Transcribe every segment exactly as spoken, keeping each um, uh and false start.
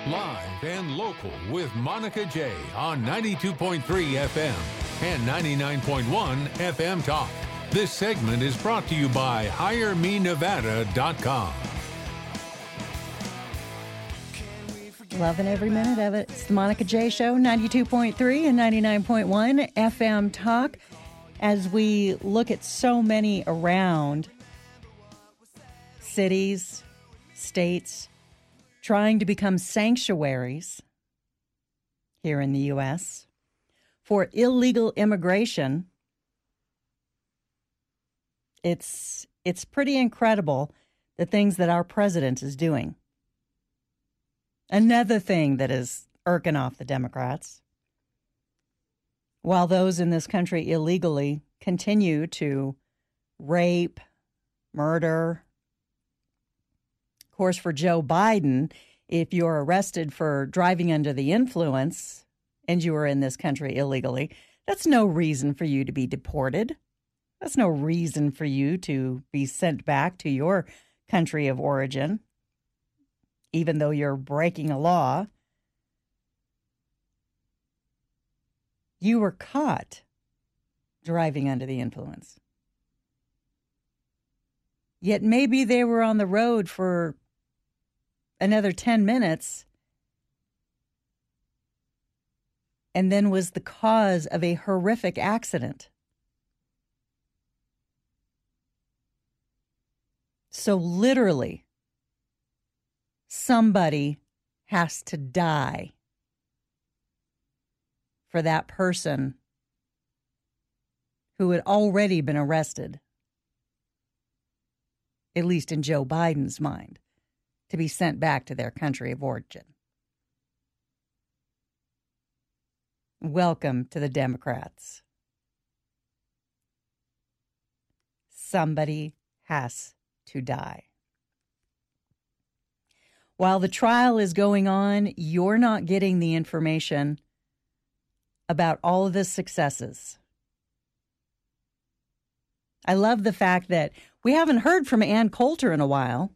Live and local with Monica J on ninety-two point three F M and ninety-nine point one F M Talk. This segment is brought to you by hire me nevada dot com. Loving every minute of it. It's the Monica J Show, ninety-two point three and ninety-nine point one F M Talk. As we look at so many around cities, states, trying to become sanctuaries here in the U S for illegal immigration, it's it's pretty incredible the things that our president is doing. Another thing that is irking off the Democrats, while those in this country illegally continue to rape, murder. Of course, for Joe Biden, if you're arrested for driving under the influence and you are in this country illegally, that's no reason for you to be deported. That's no reason for you to be sent back to your country of origin, even though you're breaking a law. You were caught driving under the influence. Yet maybe they were on the road for another ten minutes and then was the cause of a horrific accident. So literally, somebody has to die for that person who had already been arrested, at least in Joe Biden's mind, to be sent back to their country of origin. Welcome to the Democrats. Somebody has to die. While the trial is going on, you're not getting the information about all of the successes. I love the fact that we haven't heard from Ann Coulter in a while.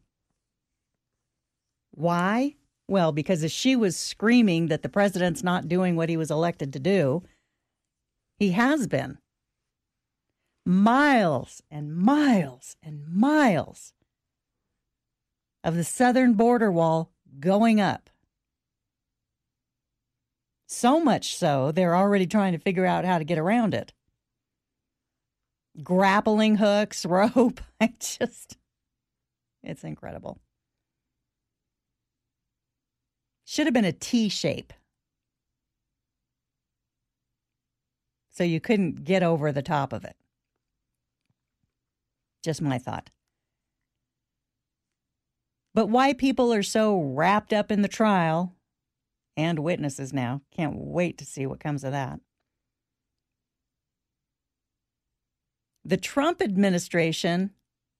Why? Well, because as she was screaming that the president's not doing what he was elected to do, he has been. Miles and miles and miles of the southern border wall going up. So much so, they're already trying to figure out how to get around it. Grappling hooks, rope. I just, it's incredible. Should have been a T shape. So you couldn't get over the top of it. Just my thought. But why people are so wrapped up in the trial, and witnesses now, can't wait to see what comes of that. The Trump administration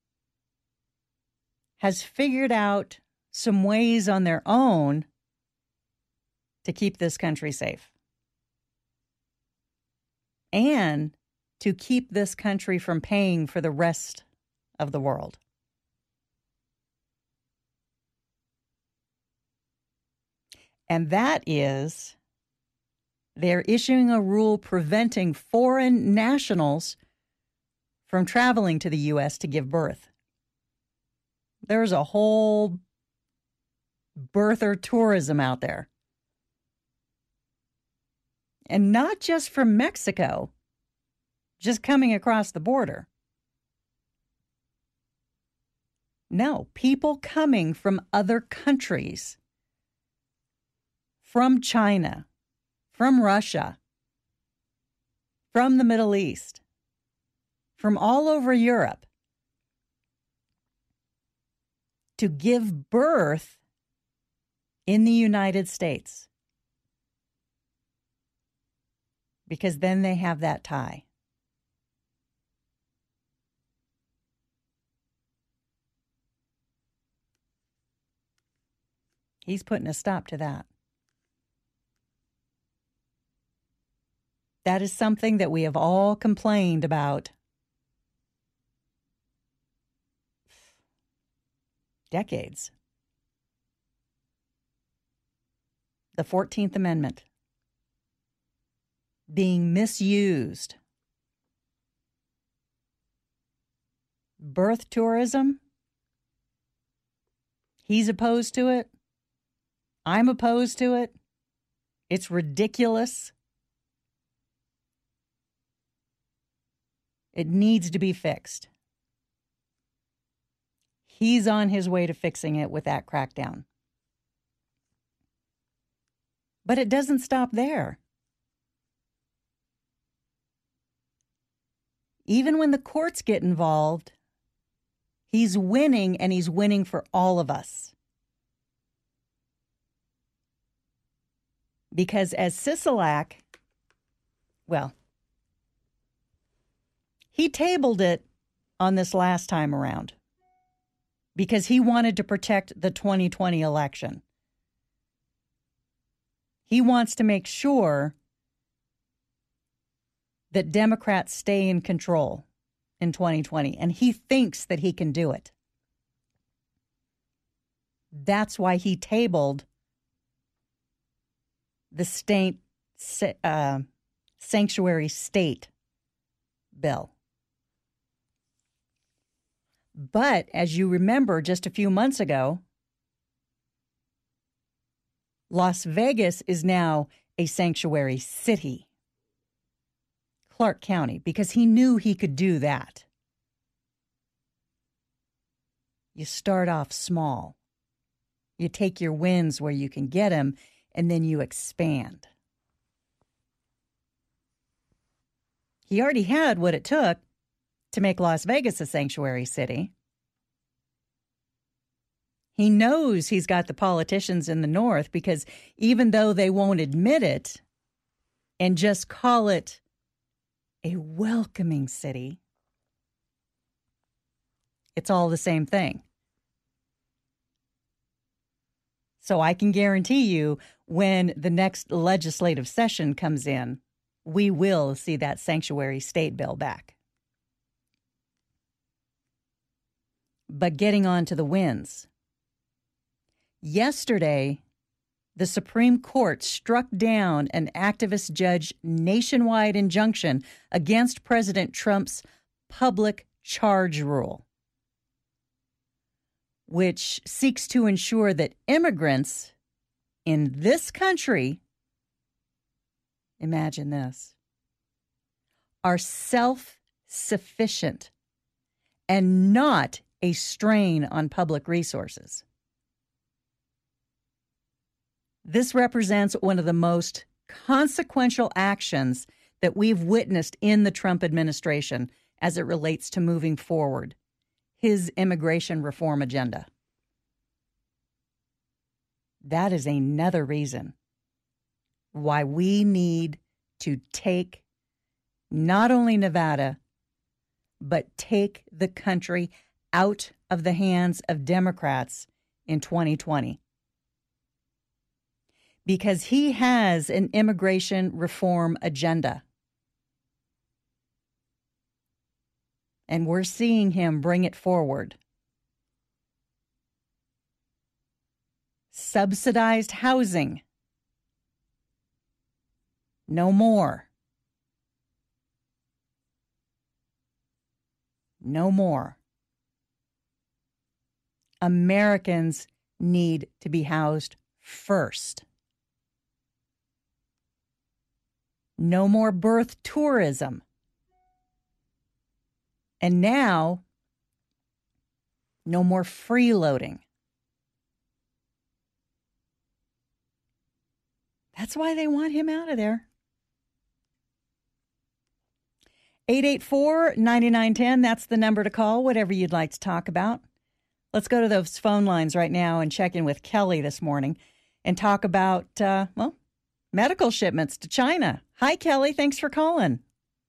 has figured out some ways on their own to keep this country safe and to keep this country from paying for the rest of the world. And that is, they're issuing a rule preventing foreign nationals from traveling to the U S to give birth. There's a whole birther tourism out there. And not just from Mexico, just coming across the border. No, people coming from other countries, from China, from Russia, from the Middle East, from all over Europe, to give birth in the United States. Because then they have that tie. He's putting a stop to that. That is something that we have all complained about decades. the fourteenth Amendment, being misused. Birth tourism, he's opposed to it. I'm opposed to it. It's ridiculous. It needs to be fixed. He's on his way to fixing it with that crackdown. But it doesn't stop there. Even when the courts get involved, he's winning, and he's winning for all of us. Because as Sisolak, well, he tabled it on this last time around because he wanted to protect the twenty twenty election. He wants to make sure that Democrats stay in control in twenty twenty, and he thinks that he can do it. That's why he tabled the state uh, sanctuary state bill. But as you remember, just a few months ago, Las Vegas is now a sanctuary city, Clark County, because he knew he could do that. You start off small. You take your wins where you can get them, and then you expand. He already had what it took to make Las Vegas a sanctuary city. He knows he's got the politicians in the North because even though they won't admit it and just call it a welcoming city, it's all the same thing. So I can guarantee you when the next legislative session comes in, we will see that sanctuary state bill back. But getting on to the wins. Yesterday, the Supreme Court struck down an activist judge's nationwide injunction against President Trump's public charge rule, which seeks to ensure that immigrants in this country, imagine this, are self-sufficient and not a strain on public resources. This represents one of the most consequential actions that we've witnessed in the Trump administration as it relates to moving forward his immigration reform agenda. That is another reason why we need to take not only Nevada, but take the country out of the hands of Democrats in twenty twenty. Because he has an immigration reform agenda. And we're seeing him bring it forward. Subsidized housing. No more. No more. Americans need to be housed first. No more birth tourism. And now, no more freeloading. That's why they want him out of there. eight eight four, nine nine one zero, that's the number to call, whatever you'd like to talk about. Let's go to those phone lines right now and check in with Kelly this morning and talk about, uh, well, medical shipments to China. Hi, Kelly. Thanks for calling.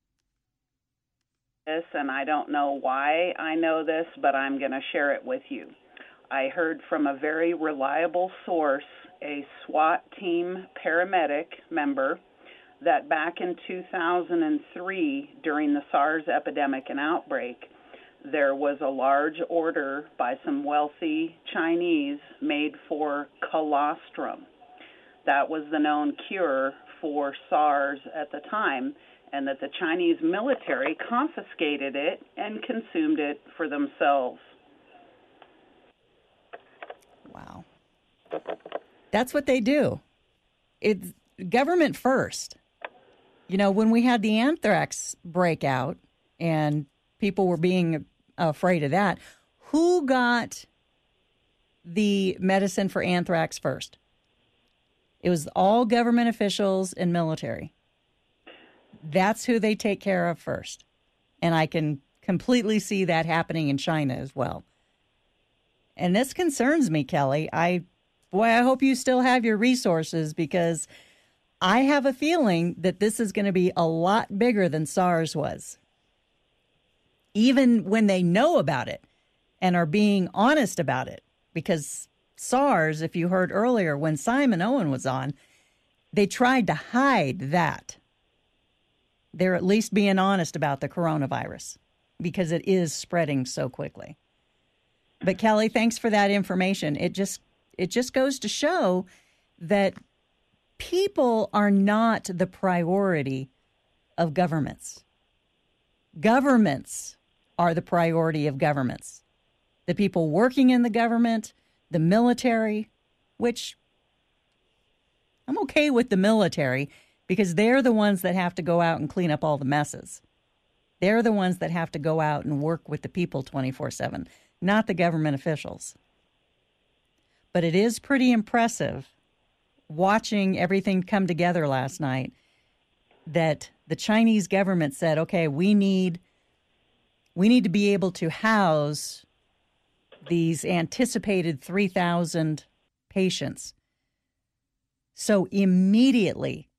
This, and I don't know why I know this, but I'm going to share it with you. I heard from a very reliable source, a SWAT team paramedic member, that back in two thousand three, during the SARS epidemic and outbreak, there was a large order by some wealthy Chinese made for colostrum. that was the known cure for SARS at the time, and that the Chinese military confiscated it and consumed it for themselves. Wow. That's what they do. It's government first. You know, when we had the anthrax breakout and people were being afraid of that, who got the medicine for anthrax first? It was all government officials and military. That's who they take care of first. And I can completely see that happening in China as well. And this concerns me, Kelly. I, boy, I hope you still have your resources, because I have a feeling that this is going to be a lot bigger than SARS was. Even when they know about it and are being honest about it. Because SARS, if you heard earlier when Simon Owen was on, they tried to hide that. They're at least being honest about the coronavirus because it is spreading so quickly. But Kelly, thanks for that information. It just it just goes to show that people are not the priority of governments. Governments are the priority of governments. The people working in the government, the military, which I'm okay with the military because they're the ones that have to go out and clean up all the messes. They're the ones that have to go out and work with the people twenty-four seven, not the government officials. But it is pretty impressive watching everything come together last night that the Chinese government said, okay, we need we need to be able to house these anticipated three thousand patients. So immediately,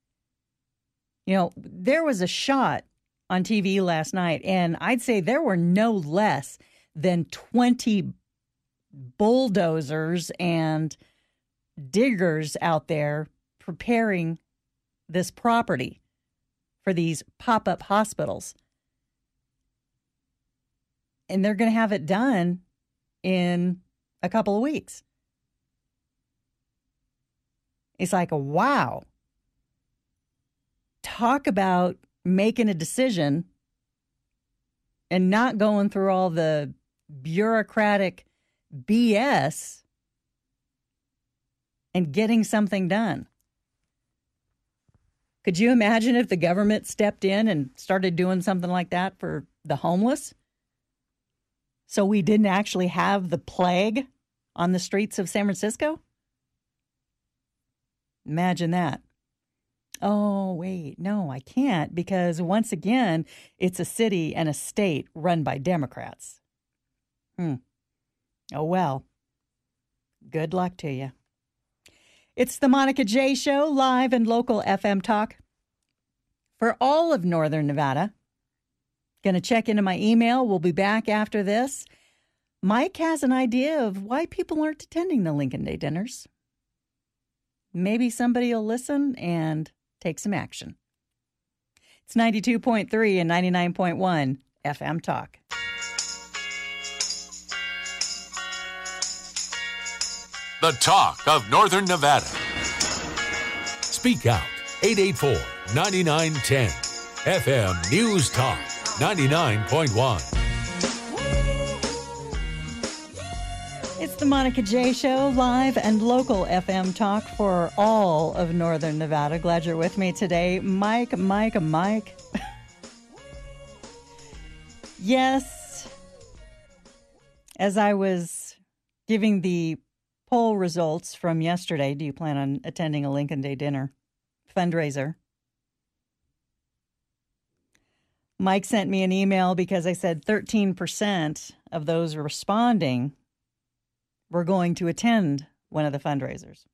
you know, there was a shot on T V last night, and I'd say there were no less than twenty bulldozers and diggers out there preparing this property for these pop-up hospitals. And they're going to have it done in a couple of weeks. It's like, wow. Talk about making a decision and not going through all the bureaucratic B S and getting something done. Could you imagine if the government stepped in and started doing something like that for the homeless? So we didn't actually have the plague on the streets of San Francisco? Imagine that. Oh, wait, no, I can't, because once again, it's a city and a state run by Democrats. Hmm. Oh, well, good luck to you. It's the Monica J. Show, live and local F M talk for all of Northern Nevada. Going to check into my email. We'll be back after this. Mike has an idea of why people aren't attending the Lincoln Day dinners. Maybe somebody will listen and take some action. It's ninety-two point three and ninety-nine point one F M Talk. The talk of Northern Nevada. Speak out. eight eight four, nine nine one zero. F M News Talk ninety-nine point one. It's the Monica J. Show, live and local F M talk for all of Northern Nevada. Glad you're with me today. Mike, Mike, Mike. Yes, as I was giving the poll results from yesterday, do you plan on attending a Lincoln Day dinner fundraiser? Mike sent me an email because I said thirteen percent of those responding were going to attend one of the fundraisers.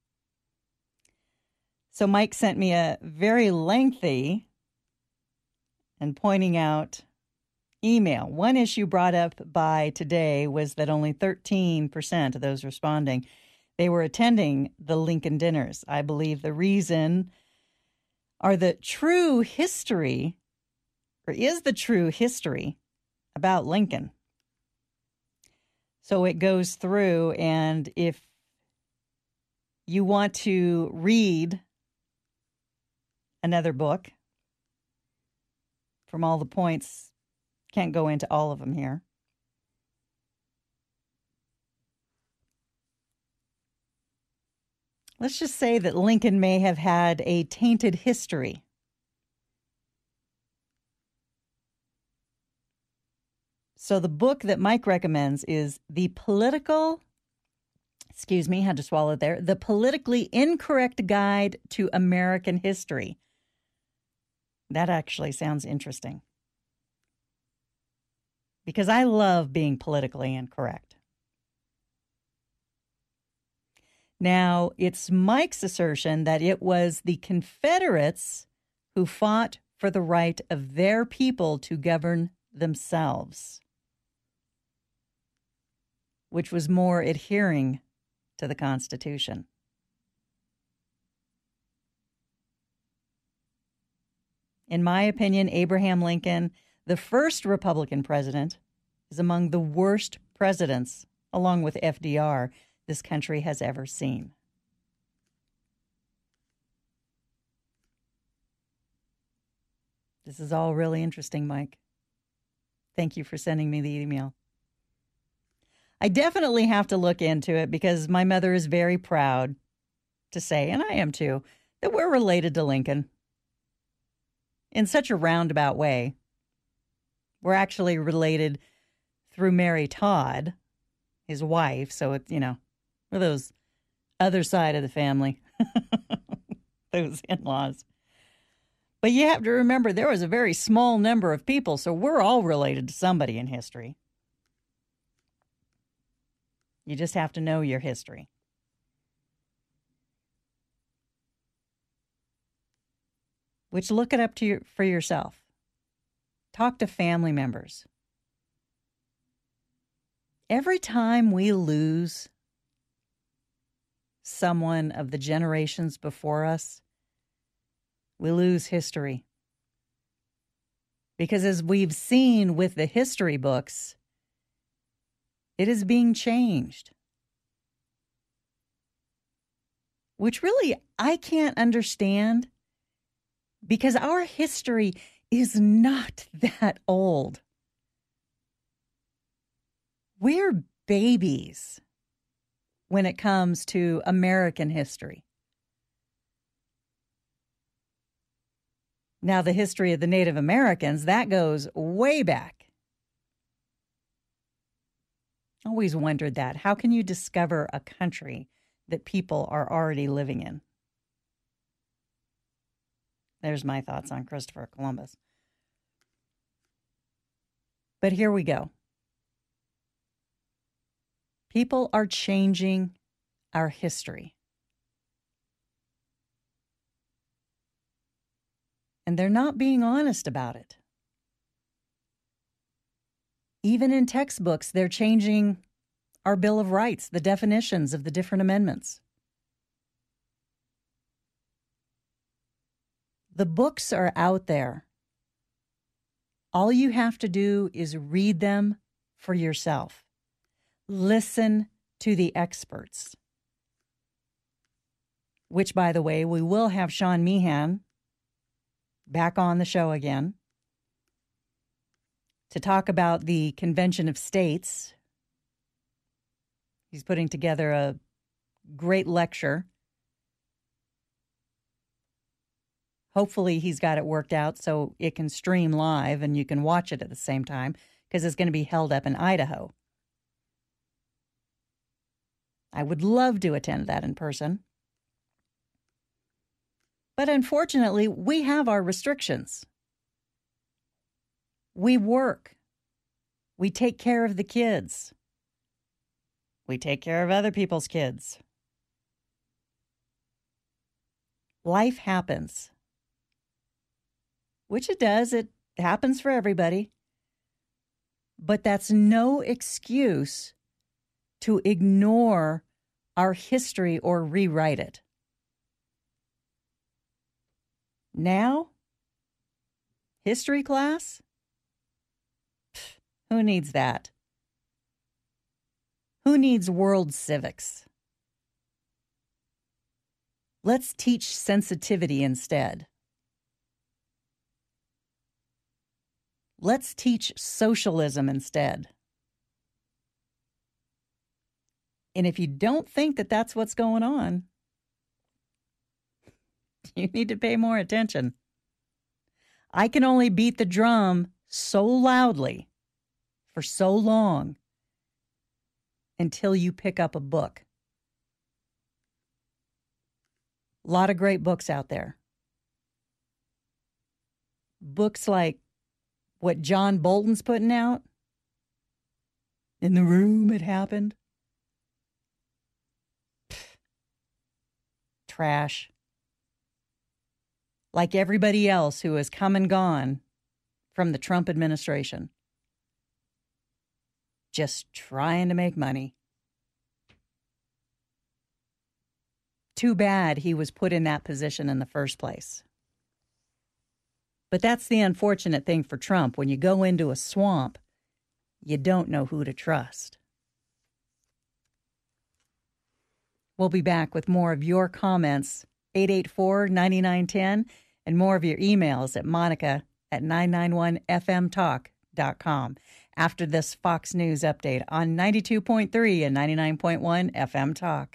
So Mike sent me a very lengthy and pointing out email. One issue brought up by today was that only thirteen percent of those responding, they were attending the Lincoln dinners. I believe the reason are the true history, or is the true history about Lincoln. So it goes through, and if you want to read another book from all the points, can't go into all of them here. Let's just say that Lincoln may have had a tainted history. So the book that Mike recommends is The Political, excuse me, had to swallow it there, The Politically Incorrect Guide to American History. That actually sounds interesting. Because I love being politically incorrect. Now, it's Mike's assertion that it was the Confederates who fought for the right of their people to govern themselves, which was more adhering to the Constitution. In my opinion, Abraham Lincoln, the first Republican president, is among the worst presidents, along with F D R, this country has ever seen. This is all really interesting, Mike. Thank you for sending me the email. I definitely have to look into it because my mother is very proud to say, and I am too, that we're related to Lincoln in such a roundabout way. We're actually related through Mary Todd, his wife, so it's, you know, we're those other side of the family, those in-laws. But you have to remember there was a very small number of people, so we're all related to somebody in history. You just have to know your history. Which, look it up to your, for yourself. Talk to family members. Every time we lose someone of the generations before us, we lose history. Because as we've seen with the history books, it is being changed. Which really I can't understand, because our history is not that old. We're babies when it comes to American history. Now, the history of the Native Americans, that goes way back. Always wondered that. How can you discover a country that people are already living in? There's my thoughts on Christopher Columbus. But here we go. People are changing our history. And they're not being honest about it. Even in textbooks, they're changing our Bill of Rights, the definitions of the different amendments. The books are out there. All you have to do is read them for yourself. Listen to the experts. Which, by the way, we will have Sean Meehan back on the show again to talk about the Convention of States. He's putting together a great lecture. Hopefully he's got it worked out so it can stream live and you can watch it at the same time, because it's going to be held up in Idaho. I would love to attend that in person. But unfortunately, we have our restrictions. We work. We take care of the kids. We take care of other people's kids. Life happens. Which it does. It happens for everybody. But that's no excuse to ignore our history or rewrite it. Now, history class? Pfft, who needs that? Who needs world civics? Let's teach sensitivity instead. Let's teach socialism instead. And if you don't think that that's what's going on, you need to pay more attention. I can only beat the drum so loudly for so long until you pick up a book. A lot of great books out there. Books like what John Bolton's putting out. In the Room It Happened. Pfft. Trash. Like everybody else who has come and gone from the Trump administration. Just trying to make money. Too bad he was put in that position in the first place. But that's the unfortunate thing for Trump. When you go into a swamp, you don't know who to trust. We'll be back with more of your comments, eight eight four, nine nine one zero, and more of your emails at Monica at nine nine one f m talk dot com after this Fox News update on ninety-two point three and ninety-nine point one F M Talk.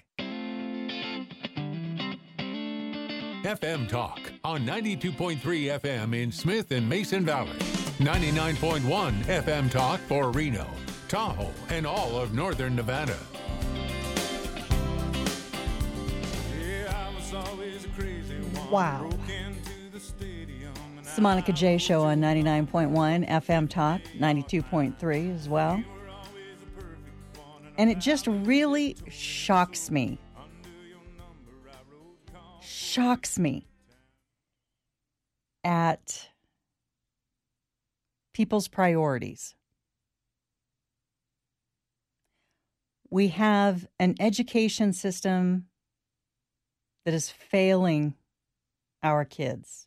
F M Talk on ninety-two point three F M in Smith and Mason Valley, ninety-nine point one F M Talk for Reno, Tahoe, and all of northern Nevada. Wow. It's the Monica J. Show on ninety-nine point one F M Talk, ninety-two point three as well. And it just really shocks me. Shocks me at people's priorities. We have an education system that is failing our kids.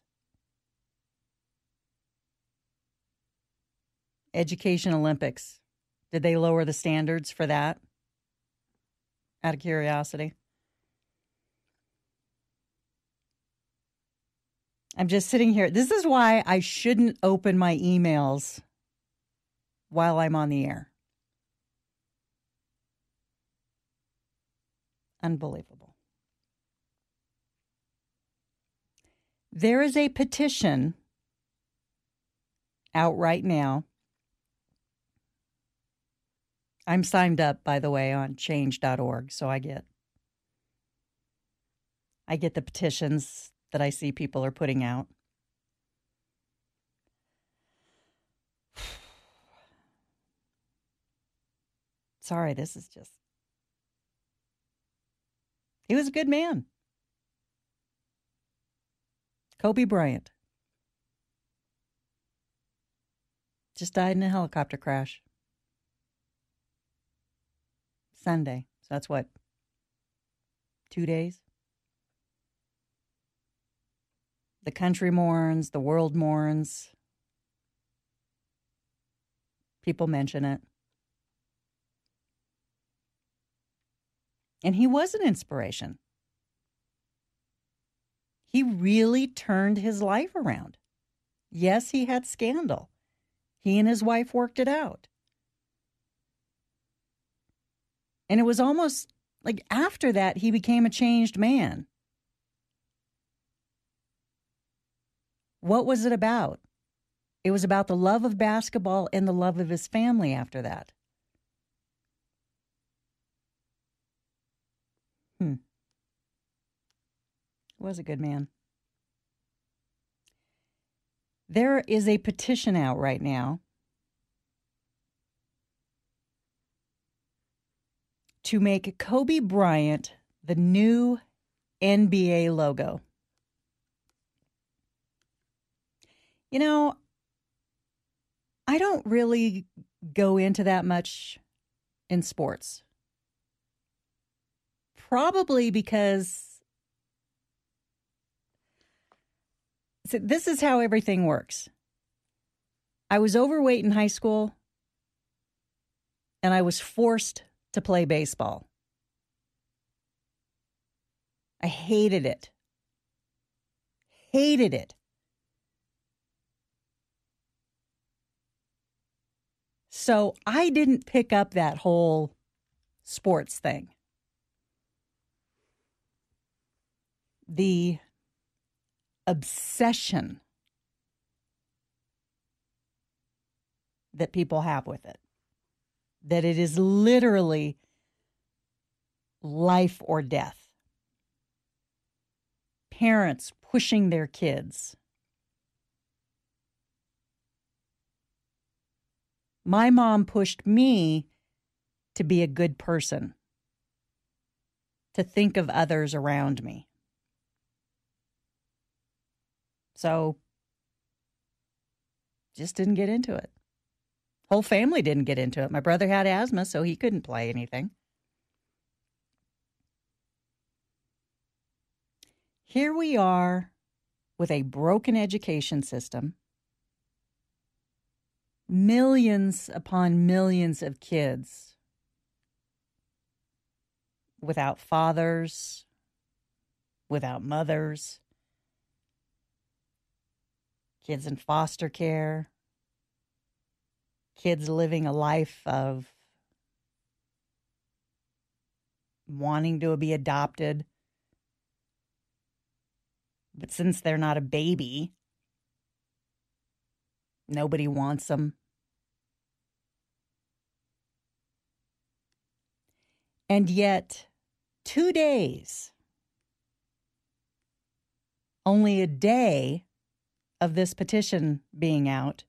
Education Olympics. Did they lower the standards for that? Out of curiosity. I'm just sitting here. This is why I shouldn't open my emails while I'm on the air. Unbelievable. There is a petition out right now. I'm signed up, by the way, on change dot org, so I get I get the petitions that I see people are putting out. Sorry, this is just... He was a good man. Kobe Bryant. Just died in a helicopter crash. Sunday. So that's what? Two days? The country mourns, the world mourns. People mention it. And he was an inspiration. He really turned his life around. Yes, he had scandal. He and his wife worked it out. And it was almost like after that, he became a changed man. What was it about? It was about the love of basketball and the love of his family after that. Hmm. Was a good man. There is a petition out right now to make Kobe Bryant the new N B A logo. You know, I don't really go into that much in sports. Probably because so this is how everything works. I was overweight in high school, and I was forced to play baseball. I hated it. hated it. So I didn't pick up that whole sports thing. The obsession that people have with it, that it is literally life or death. Parents pushing their kids. My mom pushed me to be a good person, to think of others around me. So, just didn't get into it. Whole family didn't get into it. My brother had asthma, so he couldn't play anything. Here we are with a broken education system, millions upon millions of kids without fathers, without mothers, kids in foster care, kids living a life of wanting to be adopted. But since they're not a baby, nobody wants them. And yet, two days, only a day of this petition being out,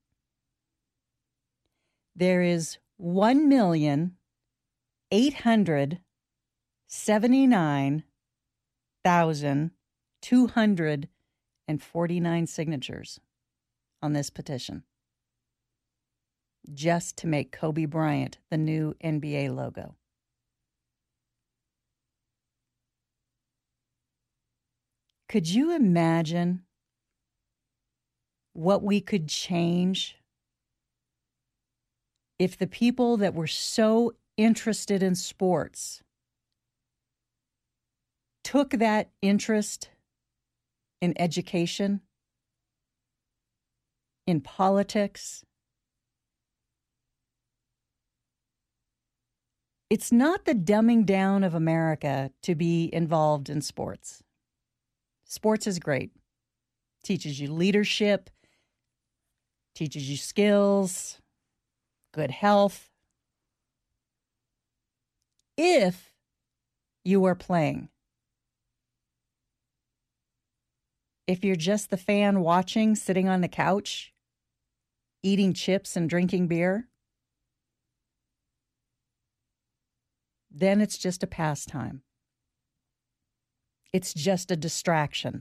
there is one million eight hundred seventy-nine thousand two hundred forty-nine signatures on this petition, just to make Kobe Bryant the new N B A logo. Could you imagine what we could change if the people that were so interested in sports took that interest in education, in politics? It's not the dumbing down of America to be involved in sports. Sports is great. Teaches you leadership, teaches you skills, good health. If you are playing. If you're just the fan watching, sitting on the couch, eating chips and drinking beer, then it's just a pastime. It's just a distraction.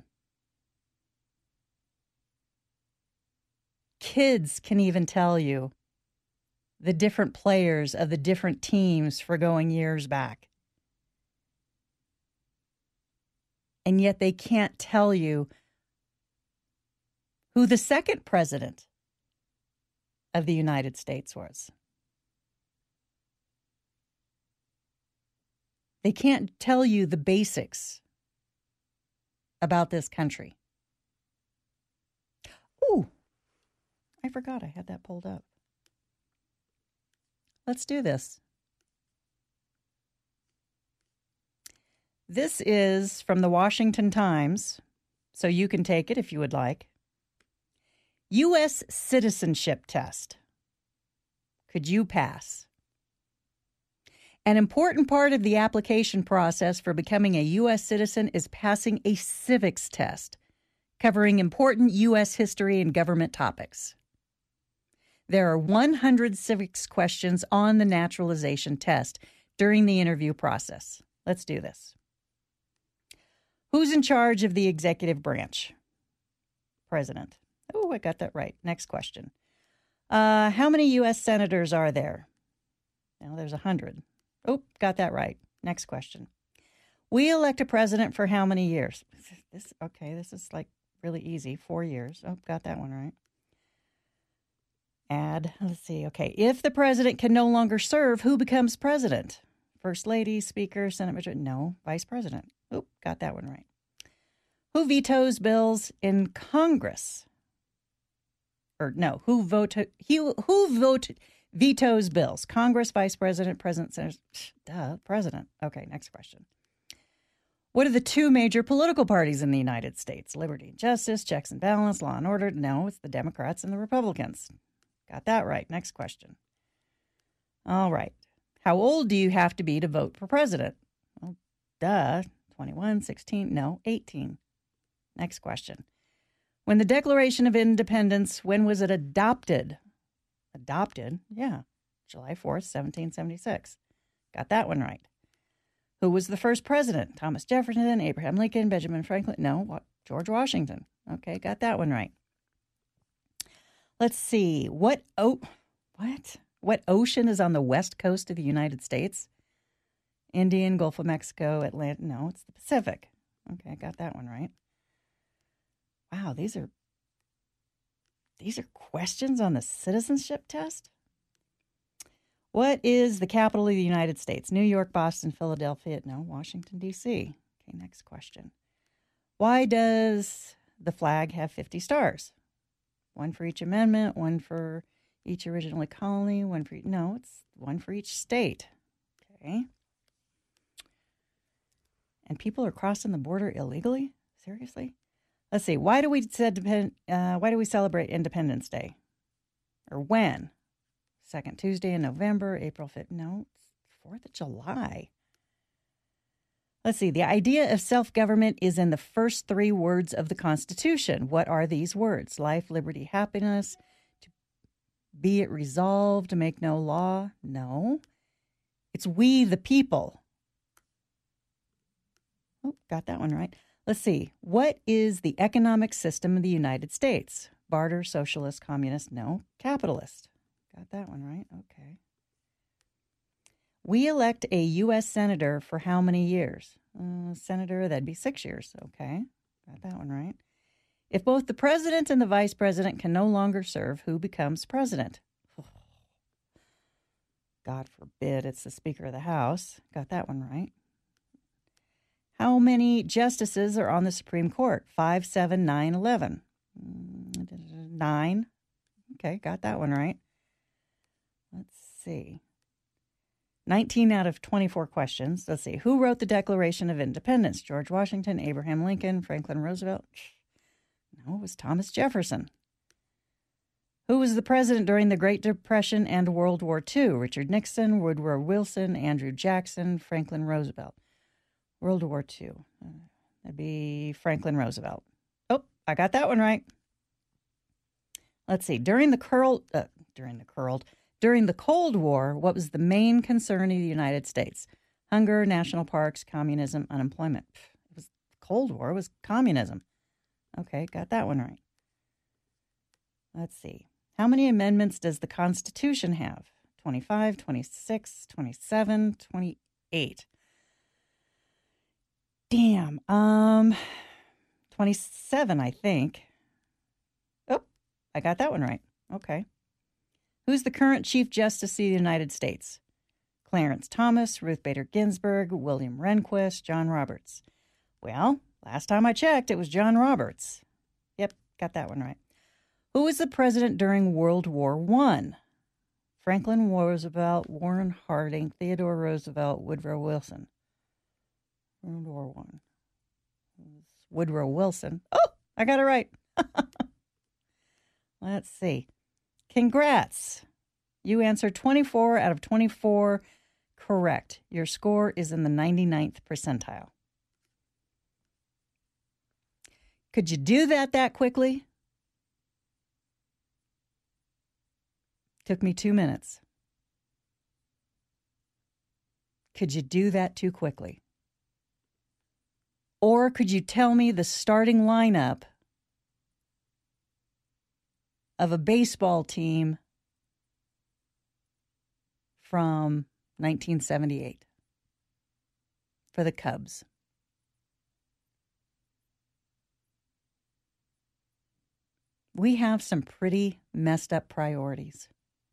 Kids can even tell you the different players of the different teams for going years back. And yet they can't tell you who the second president of the United States was. They can't tell you the basics about this country. Ooh, I forgot I had that pulled up. Let's do this. This is from the Washington Times, so you can take it if you would like. U S citizenship test. Could you pass? An important part of the application process for becoming a U S citizen is passing a civics test, covering important U S history and government topics. There are one hundred civics questions on the naturalization test during the interview process. Let's do this. Who's in charge of the executive branch? President. Oh, I got that right. Next question. Uh, how many U S senators are there? Now there's one hundred. Oh, got that right. Next question. We elect a president for how many years? This okay, this is like really easy. Four years. Oh, got that one right. Add, let's see. Okay, if the president can no longer serve, who becomes president? First lady, speaker, Senate majority? No, vice president. Oh, got that one right. Who vetoes bills in Congress? Or no, who vote? Who, who vote vetoes bills? Congress, Vice President, President, Senator. Duh, President. Okay, next question. What are the two major political parties in the United States? Liberty and justice, checks and balance, law and order. No, it's the Democrats and the Republicans. Got that right. Next question. All right. How old do you have to be to vote for president? Well, duh. twenty-one, sixteen, no, eighteen. Next question. When the Declaration of Independence, when was it adopted? Adopted? Yeah. July fourth, seventeen seventy-six. Got that one right. Who was the first president? Thomas Jefferson, Abraham Lincoln, Benjamin Franklin? No, George Washington. Okay, got that one right. Let's see. What oh what? What ocean is on the west coast of the United States? Indian, Gulf of Mexico, Atlantic. No, it's the Pacific. Okay, got that one right. Wow, these are these are questions on the citizenship test? What is the capital of the United States? New York, Boston, Philadelphia. No, Washington, D C. Okay, next question. Why does the flag have fifty stars? One for each amendment, one for each original colony, one for each, no, it's one for each state. Okay. And people are crossing the border illegally? Seriously? Let's see. Why do we said uh, why do we celebrate Independence Day? Or when? Second Tuesday in November, April fifth. No, it's fourth of July. Let's see. The idea of self-government is in the first three words of the Constitution. What are these words? Life, liberty, happiness. To be it resolved to make no law? No. It's we the people. Oh, got that one right. Let's see. What is the economic system of the United States? Barter, socialist, communist? No. Capitalist. Got that one right. Okay. We elect a U S senator for how many years? Uh, senator, that'd be six years. Okay. Got that one right. If both the president and the vice president can no longer serve, who becomes president? God forbid it's the Speaker of the House. Got that one right. How many justices are on the Supreme Court? Five, seven, nine, eleven. Nine. Okay, got that one right. Let's see. nineteen out of twenty-four questions. Let's see. Who wrote the Declaration of Independence? George Washington, Abraham Lincoln, Franklin Roosevelt? No, it was Thomas Jefferson. Who was the president during the Great Depression and World War Two? Richard Nixon, Woodrow Wilson, Andrew Jackson, Franklin Roosevelt. World War Two. Uh, that'd be Franklin Roosevelt. Oh, I got that one right. Let's see. During the curled, uh, during the curled, during the Cold War, what was the main concern of the United States? Hunger, national parks, communism, unemployment. It was the Cold War. It was communism. Okay, got that one right. Let's see. How many amendments does the Constitution have? twenty-five, twenty-six, twenty-seven, twenty-eight. Damn. Um, twenty-seven, I think. Oh, I got that one right. Okay. Who's the current Chief Justice of the United States? Clarence Thomas, Ruth Bader Ginsburg, William Rehnquist, John Roberts. Well, last time I checked, it was John Roberts. Yep, got that one right. Who was the president during World War One? Franklin Roosevelt, Warren Harding, Theodore Roosevelt, Woodrow Wilson. World War One. Woodrow Wilson. Oh, I got it right. Let's see. Congrats. You answered twenty-four out of twenty-four correct. Your score is in the ninety-ninth percentile. Could you do that that quickly? Took me two minutes. Could you do that too quickly? Or could you tell me the starting lineup of a baseball team from nineteen seventy-eight for the Cubs? We have some pretty messed up priorities.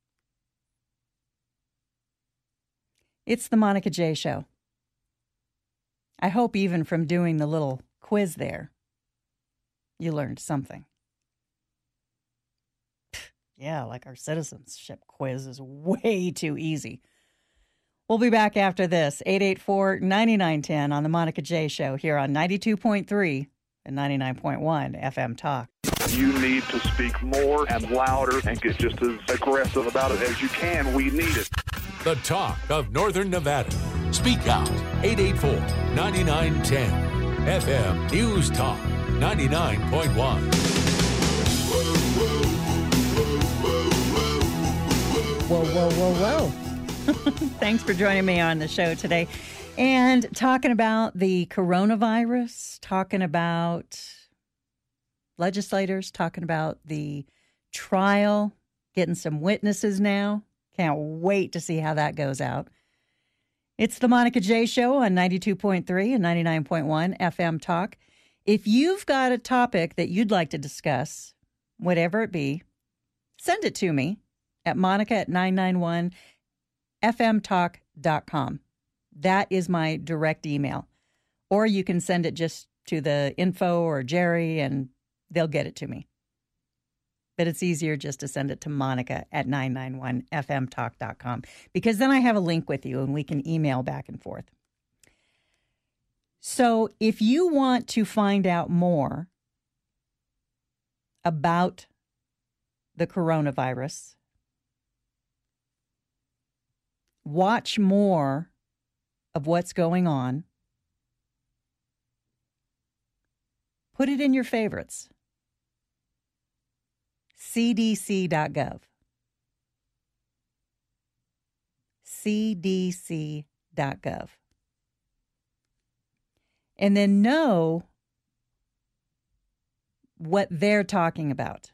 It's the Monica J. Show. I hope even from doing the little quiz there, you learned something. Yeah, like our citizenship quiz is way too easy. We'll be back after this. eight eight four, nine nine one zero on the Monica J Show here on ninety-two point three and ninety-nine point one F M Talk. You need to speak more and louder and get just as aggressive about it as you can. We need it. The talk of Northern Nevada. Speak out. eight eight four, nine nine one zero. F M News Talk ninety-nine point one. Whoa, whoa, whoa, whoa. Thanks for joining me on the show today. And talking about the coronavirus, talking about legislators, talking about the trial, getting some witnesses now. Can't wait to see how that goes out. It's the Monica J Show on ninety-two point three and ninety-nine point one F M Talk. If you've got a topic that you'd like to discuss, whatever it be, send it to me at monica at nine nine one f m talk dot com. That is my direct email. Or you can send it just to the info or Jerry and they'll get it to me. But it's easier just to send it to Monica at nine nine one f m talk dot com because then I have a link with you and we can email back and forth. So if you want to find out more about the coronavirus, watch more of what's going on, put it in your favorites. C D C dot gov. C D C dot gov. And then know what they're talking about.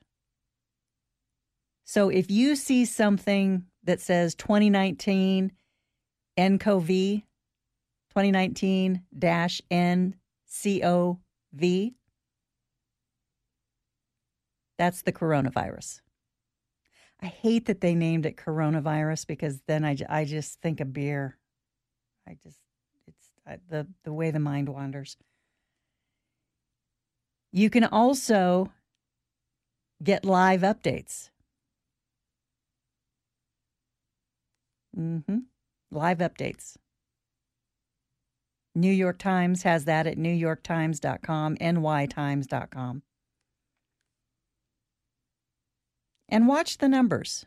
So if you see something that says twenty nineteen N C O V, twenty nineteen N C O V, that's the coronavirus. I hate that they named it coronavirus because then I, I just think of beer. I just, it's I, the, the way the mind wanders. You can also get live updates. Mm-hmm. Live updates. New York Times has that at new york times dot com, n y times dot com. And watch the numbers.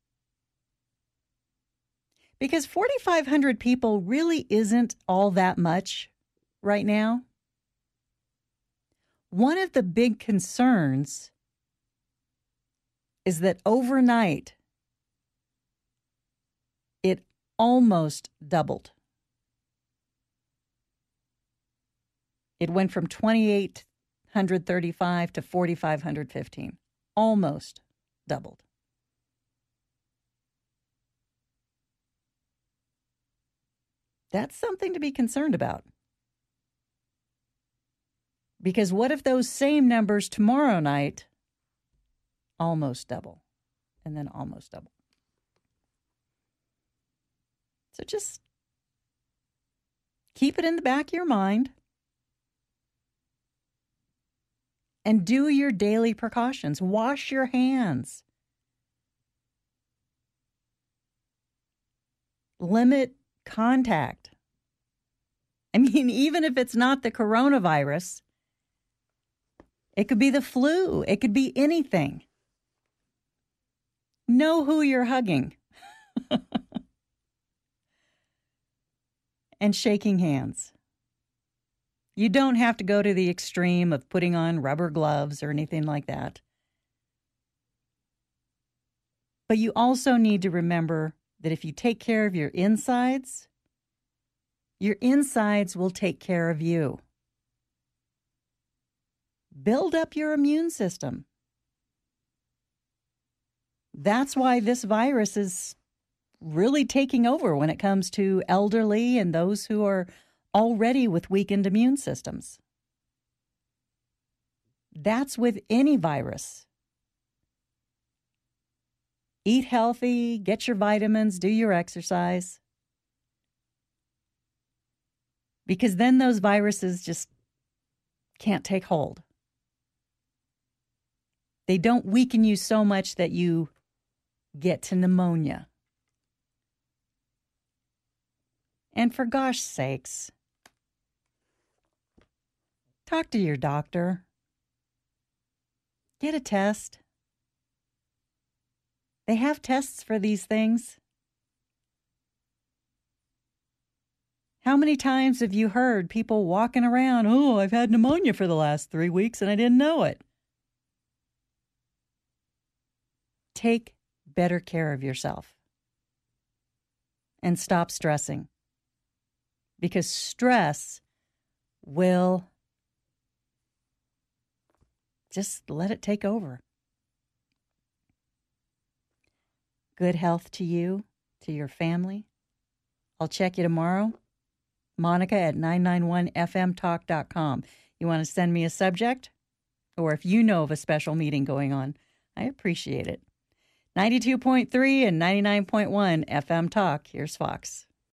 Because forty-five hundred people really isn't all that much right now. One of the big concerns is that overnight, it almost doubled. It went from two thousand eight hundred thirty-five to four thousand five hundred fifteen. Almost doubled. That's something to be concerned about. Because what if those same numbers tomorrow night almost double and then almost double? So just keep it in the back of your mind and do your daily precautions. Wash your hands. Limit contact. I mean, even if it's not the coronavirus, it could be the flu. It could be anything. Know who you're hugging. And shaking hands. You don't have to go to the extreme of putting on rubber gloves or anything like that. But you also need to remember that if you take care of your insides, your insides will take care of you. Build up your immune system. That's why this virus is really taking over when it comes to elderly and those who are already with weakened immune systems. That's with any virus. Eat healthy, get your vitamins, do your exercise. Because then those viruses just can't take hold. They don't weaken you so much that you get to pneumonia. And for gosh sakes, talk to your doctor. Get a test. They have tests for these things. How many times have you heard people walking around, oh, I've had pneumonia for the last three weeks and I didn't know it? Take better care of yourself and stop stressing, because stress will just let it take over. Good health to you, to your family. I'll check you tomorrow. Monica at nine nine one F M talk dot com. You want to send me a subject? Or if you know of a special meeting going on, I appreciate it. ninety-two point three and ninety-nine point one F M Talk. Here's Fox.